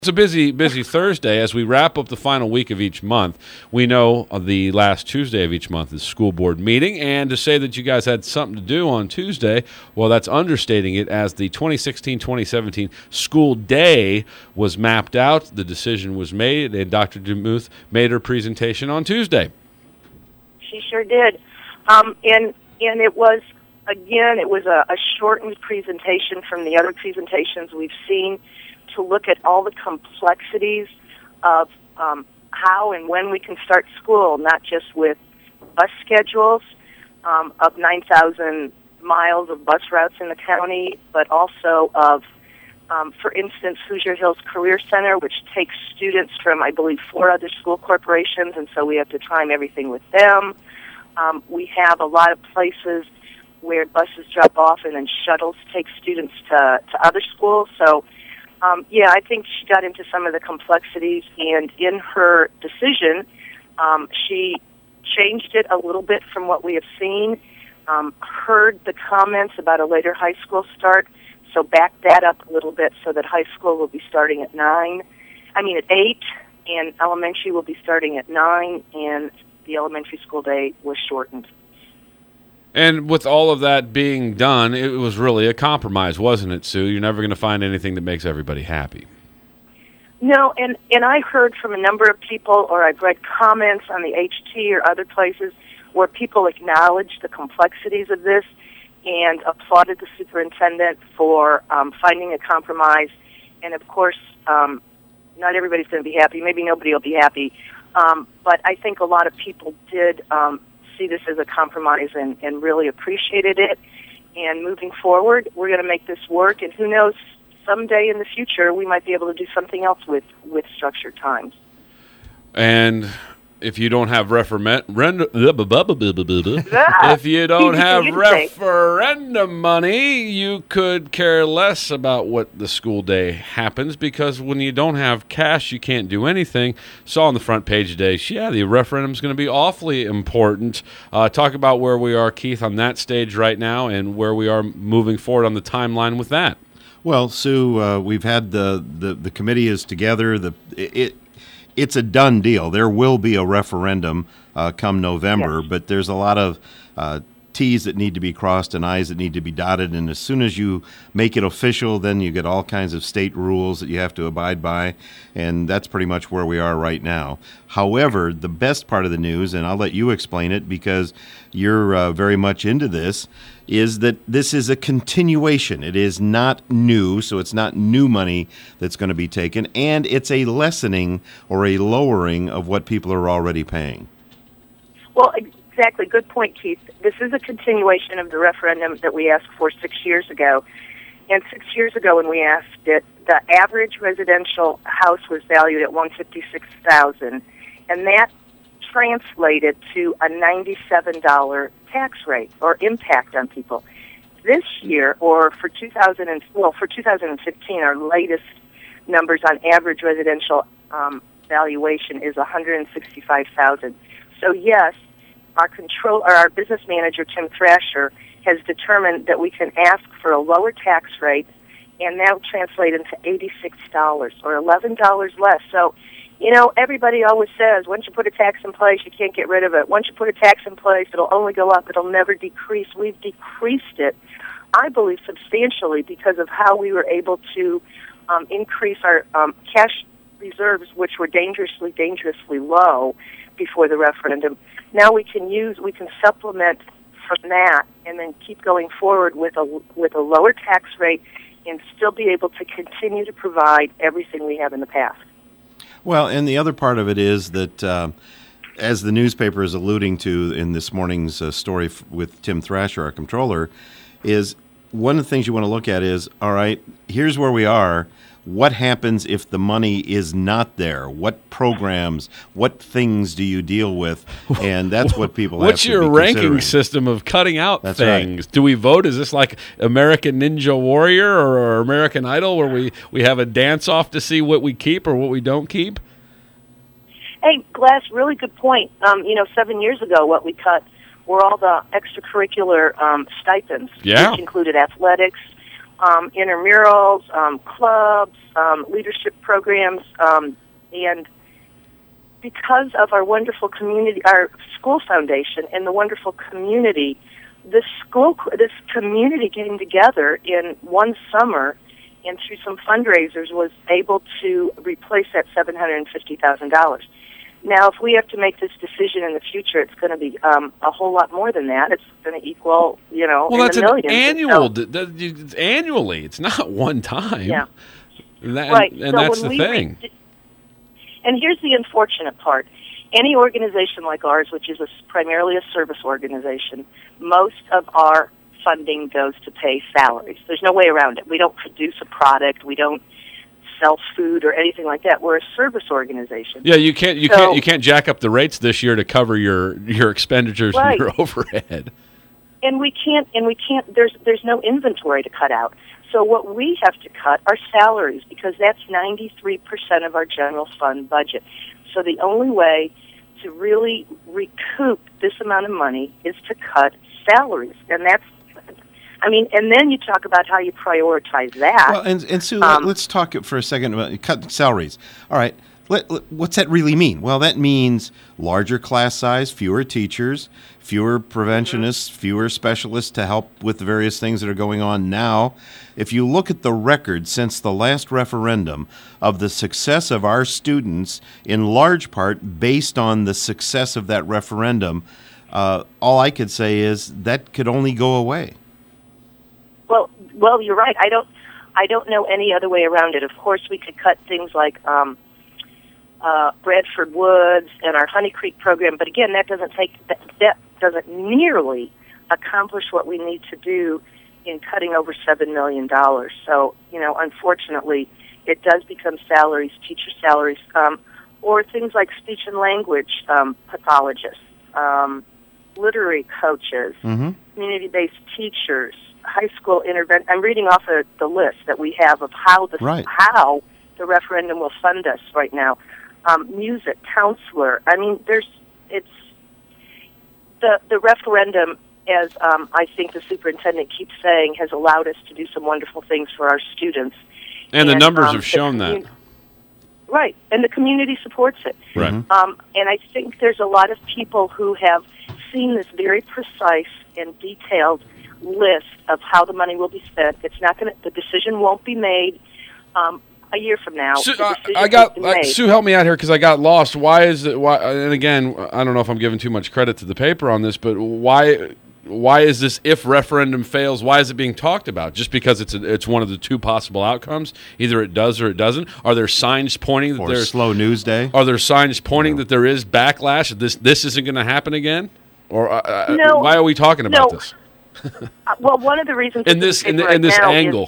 It's a busy Thursday as we wrap up the final week of each month. We know the last Tuesday of each month is school board meeting, and to say that you guys had something to do on Tuesday, well, that's understating it, as the 2016-2017 school day was mapped out, the decision was made, and Dr. DeMuth made her presentation on Tuesday. She sure did. And it was, again, it was a shortened presentation from the other presentations we've seen, to look at all the complexities of how and when we can start school, not just with bus schedules of 9,000 miles of bus routes in the county, but also of, for instance, Hoosier Hills Career Center, which takes students from, I believe, 4 other school corporations, and so we have to time everything with them. We have a lot of places where buses drop off and then shuttles take students to other schools, so I think she got into some of the complexities, and in her decision, she changed it a little bit from what we have seen, heard the comments about a later high school start, so backed that up a little bit so that high school will be starting at 8, and elementary will be starting at 9, and the elementary school day was shortened. And with all of that being done, it was really a compromise, wasn't it, Sue? You're never going to find anything that makes everybody happy. No, and I heard from a number of people, or I've read comments on the HT or other places, where people acknowledged the complexities of this and applauded the superintendent for finding a compromise. And, of course, not everybody's going to be happy. Maybe nobody will be happy. But I think a lot of people did see this as a compromise and really appreciated it. And moving forward, we're going to make this work. And who knows, someday in the future, we might be able to do something else with structured times. And if you don't have referendum money, you could care less about what the school day happens, because when you don't have cash, you can't do anything. Saw on the front page today, the referendum's going to be awfully important. Talk about where we are, Keith, on that stage right now, and where we are moving forward on the timeline with that. Well, Sue, we've had the committee is together. It's a done deal. There will be a referendum come November, but there's a lot of T's that need to be crossed and I's that need to be dotted. And as soon as you make it official, then you get all kinds of state rules that you have to abide by. And that's pretty much where we are right now. However, the best part of the news, and I'll let you explain it because you're very much into this, is that this is a continuation. It is not new, so it's not new money that's going to be taken, and it's a lessening or a lowering of what people are already paying. Well, exactly. Good point, Keith. This is a continuation of the referendum that we asked for 6 years ago. And 6 years ago when we asked it, the average residential house was valued at $156,000, and that translated to a $97 tax rate or impact on people. This year, or for 2015, our latest numbers on average residential valuation is $165,000. So yes, our business manager, Tim Thrasher, has determined that we can ask for a lower tax rate, and that will translate into $86 or $11 less. So, everybody always says, once you put a tax in place, you can't get rid of it. Once you put a tax in place, it'll only go up. It'll never decrease. We've decreased it, I believe, substantially because of how we were able to increase our cash reserves, which were dangerously low before the referendum. Now we can supplement from that and then keep going forward with a lower tax rate and still be able to continue to provide everything we have in the past. Well, and the other part of it is that, as the newspaper is alluding to in this morning's story with Tim Thrasher, our controller, is one of the things you want to look at is, all right, here's where we are. What happens if the money is not there? What programs, what things do you deal with? And that's what people have to be considering. What's your ranking system of cutting out That's things? Right. Do we vote? Is this like American Ninja Warrior or American Idol, where we have a dance-off to see what we keep or what we don't keep? Hey, Glass, really good point. 7 years ago, what we cut were all the extracurricular stipends, which included athletics, intramurals, clubs, leadership programs, and because of our wonderful community, our school foundation, and the wonderful community, this community getting together in one summer and through some fundraisers was able to replace that $750,000. Now, if we have to make this decision in the future, it's going to be a whole lot more than that. It's going to equal, well, that's in the millions. It's annually. It's not one time. Yeah. Right. And that's the thing. And here's the unfortunate part. Any organization like ours, which is primarily a service organization, most of our funding goes to pay salaries. There's no way around it. We don't produce a product. We don't sell food or anything like that. We're a service organization. Yeah, you can't jack up the rates this year to cover your expenditures and your overhead. And we can't. There's no inventory to cut out. So what we have to cut are salaries, because that's 93% of our general fund budget. So the only way to really recoup this amount of money is to cut salaries, and that's. And then you talk about how you prioritize that. Well, and Sue, let's talk for a second about cut salaries. All right, what's that really mean? Well, that means larger class size, fewer teachers, fewer preventionists, fewer specialists to help with the various things that are going on now. If you look at the record since the last referendum of the success of our students, in large part based on the success of that referendum, all I could say is that could only go away. Well, you're right. I don't know any other way around it. Of course, we could cut things like Bradford Woods and our Honey Creek program, but again, that doesn't nearly accomplish what we need to do in cutting over $7 million. So, unfortunately, it does become salaries, teacher salaries, or things like speech and language pathologists, literary coaches, community-based teachers, high school intervention. I'm reading off of the list that we have of how the referendum will fund us right now. Music, counselor. It's the referendum, as I think the superintendent keeps saying, has allowed us to do some wonderful things for our students. And the numbers have shown that. Right, and the community supports it. Right. And I think there's a lot of people who have seen this very precise and detailed list of how the money will be spent. It's not going to. The decision won't be made a year from now. Sue, Sue, help me out here because I got lost. Why is it? Why? And again, I don't know if I'm giving too much credit to the paper on this, but why is this? If referendum fails, why is it being talked about? Just because it's one of the two possible outcomes. Either it does or it doesn't. Are there signs pointing that there's slow news day? Are there signs pointing that there is backlash? This isn't going to happen again? Or no, why are we talking about this? Well, one of the reasons in this angle.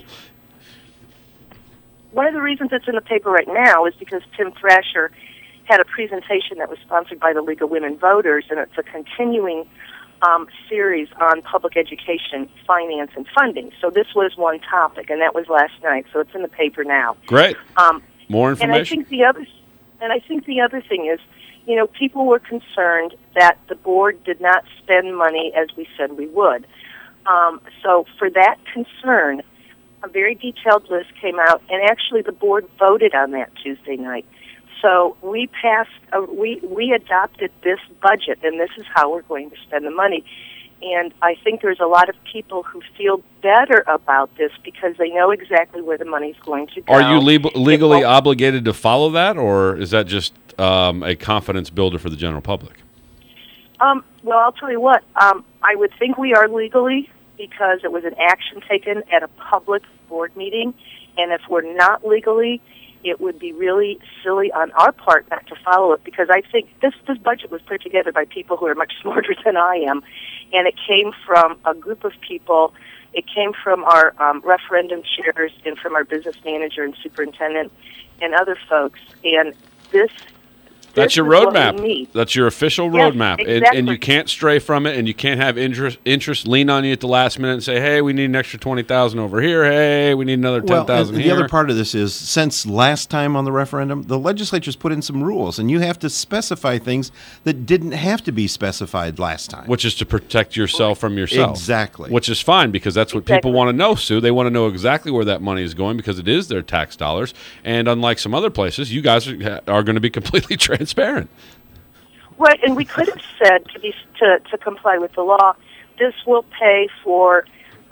One of the reasons it's in the paper right now is because Tim Thrasher had a presentation that was sponsored by the League of Women Voters, and it's a continuing series on public education, finance, and funding. So this was one topic, and that was last night. So it's in the paper now. Great. More information. And I think the other thing is, people were concerned that the board did not spend money as we said we would. So for that concern, a very detailed list came out, and actually the board voted on that Tuesday night. So we passed, we adopted this budget, and this is how we're going to spend the money. And I think there's a lot of people who feel better about this because they know exactly where the money's going to go. Are you legally obligated to follow that, or is that just a confidence builder for the general public? Well, I'll tell you what. I would think we are legally, because it was an action taken at a public board meeting. And if we're not legally, it would be really silly on our part not to follow it, because I think this budget was put together by people who are much smarter than I am. And it came from a group of people. It came from our referendum chairs and from our business manager and superintendent and other folks. And this That's your This is what we roadmap. need. That's your official Yes, roadmap, exactly. and you can't stray from it, and you can't have interest lean on you at the last minute and say, "Hey, we need an extra 20,000 over here. Hey, we need another 10,000 the here." other part of this is, since last time on the referendum, the legislature's put in some rules, and you have to specify things that didn't have to be specified last time. Which is to protect yourself from yourself. Exactly. Which is fine, because that's what people want to know, Sue. They want to know exactly where that money is going, because it is their tax dollars. And unlike some other places, you guys are going to be completely transparent. Right, and we could have said to comply with the law, this will pay for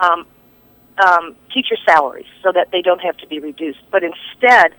teacher salaries so that they don't have to be reduced. But instead,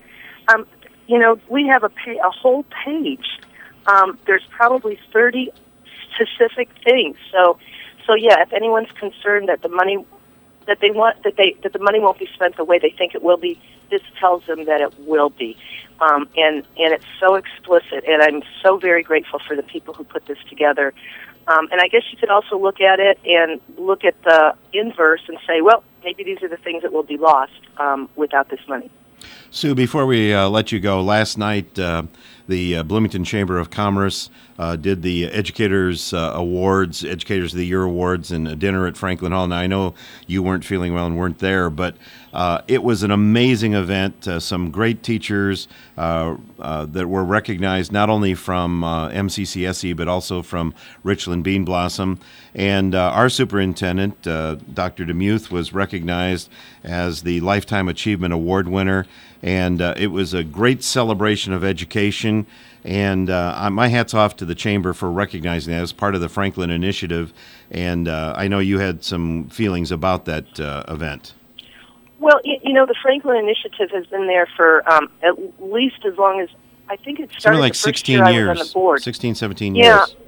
we have a whole page. There's probably 30 specific things. So yeah, if anyone's concerned that the money that the money won't be spent the way they think it will be, this tells them that it will be. And it's so explicit, and I'm so very grateful for the people who put this together. And I guess you could also look at it and look at the inverse and say, well, maybe these are the things that will be lost without this money. Sue, before we let you go, last night the Bloomington Chamber of Commerce did the Educators Awards, Educators of the Year Awards, and a dinner at Franklin Hall. Now, I know you weren't feeling well and weren't there, but it was an amazing event. Some great teachers that were recognized not only from MCCSE, but also from Richland Bean Blossom. And our superintendent, Dr. DeMuth, was recognized as the Lifetime Achievement Award winner. And it was a great celebration of education. And my hat's off to the Chamber for recognizing that as part of the Franklin Initiative. And I know you had some feelings about that event. Well, the Franklin Initiative has been there for at least as long as, I think it started like the first 16 year years. I was on the board. 16, 17 Yeah. years.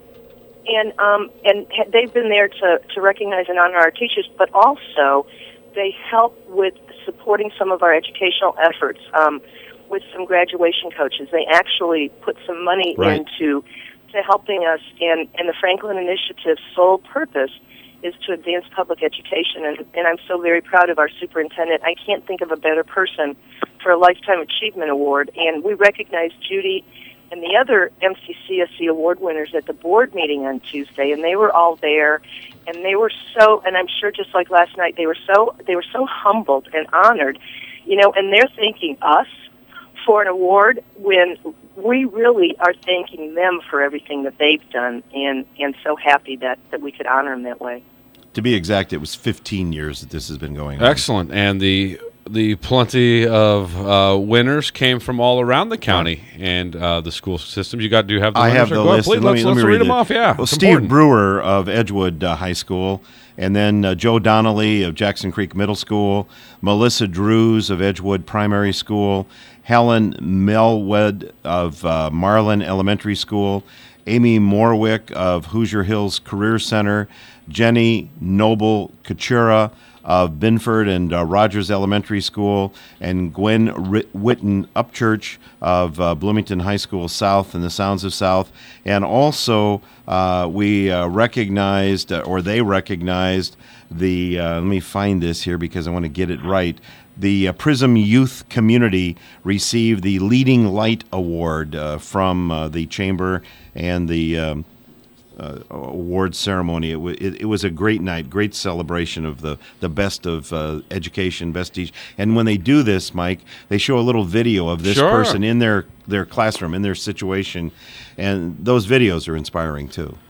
And they've been there to recognize and honor our teachers, but also they help with supporting some of our educational efforts with some graduation coaches. They actually put some money into helping us, and the Franklin Initiative's sole purpose is to advance public education, and I'm so very proud of our superintendent. I can't think of a better person for a Lifetime Achievement Award, and we recognized Judy and the other MCCSE award winners at the board meeting on Tuesday, and they were all there, and they were so, and I'm sure just like last night, they were so humbled and honored, and they're thanking us for an award when we really are thanking them for everything that they've done, and so happy that we could honor them that way. To be exact, it was 15 years that this has been going on. Excellent. And the plenty of winners came from all around the county and the school systems. You got to have the I winners. have the list. Please, let's read them off. Yeah. Well, Steve Brewer of Edgewood High School, and then Joe Donnelly of Jackson Creek Middle School, Melissa Drews of Edgewood Primary School, Helen Melwood of Marlin Elementary School, Amy Morwick of Hoosier Hills Career Center, Jenny Noble Kachura of Binford and Rogers Elementary School, and Gwen Witten Upchurch of Bloomington High School South and the Sounds of South. And also we recognized, or they recognized, the, let me find this here because I want to get it right, the Prism Youth Community received the Leading Light Award from the Chamber and the award ceremony. It was a great night, great celebration of the best of education, best teach. And when they do this, Mike, they show a little video of this person in their classroom, in their situation, and those videos are inspiring too.